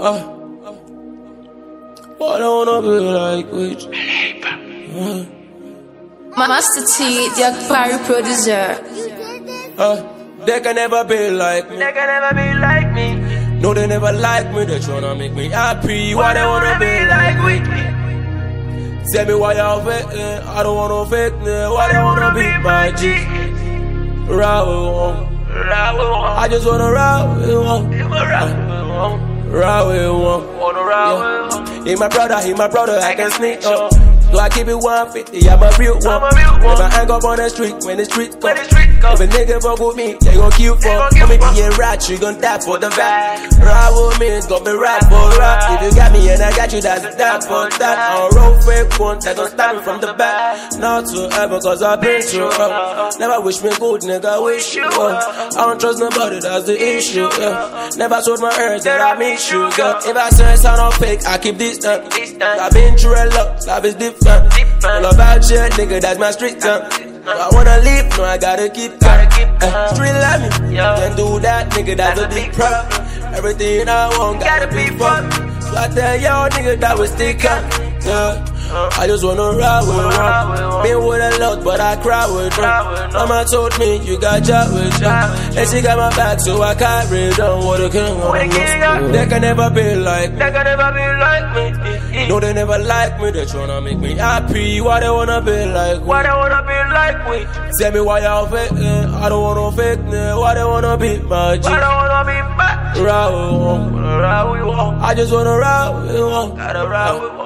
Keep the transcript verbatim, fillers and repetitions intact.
Uh, but I don't wanna be like which. Uh, Master T, the Parry producer. Uh, they can never be like me. They can never be like me. No, they never like me. They tryna make me happy. Why they wanna be like with me? Tell me why y'all fake, eh? I don't want no fake, eh? Why they wanna be my G? Ride with one. I just wanna ride with one. Ride with one. Yeah. He my brother, he my brother, I can sneak up. So I keep it one fifty, I'm a real one. Never hang up on the street when the street come. If a nigga fuck with me, they gon' kill for. Come me be a rat, you gon' die for the fact. Ride with me, it's gon' be rap for rap. If you got me and I got you, that's a that for that. I don't roll fake one, that gon' stop me from the back. Not to ever, cause I've been through up. Never wish me good, nigga, wish you up. I don't trust nobody, that's the issue, yeah. Never sold my earth that I miss you, girl. If I say it's not fake, I keep this done. I've been through a lot, life is different. All about shit, nigga, that's my street tongue. I wanna live, no, I gotta keep going. Uh, street love me, can't do that, nigga, that's a big problem. Everything I want, gotta be fun. So I tell y'all, nigga, that was stick up. Yeah. I just wanna ride with one. Been with a lot, but I cry with one. Mama told me you got job with you, and she got my back, so I carry on. What a king, what a king. They can never be like me. They can never be like me. No, they never like me. They tryna make me happy. Why they wanna be like me? Why they wanna be like me? Tell me why y'all fake, eh? I don't want no fake, eh? Why they wanna be my G? Why they wanna be my G? Ride with one. Ride with one. I just wanna ride with one. Gotta ride with one.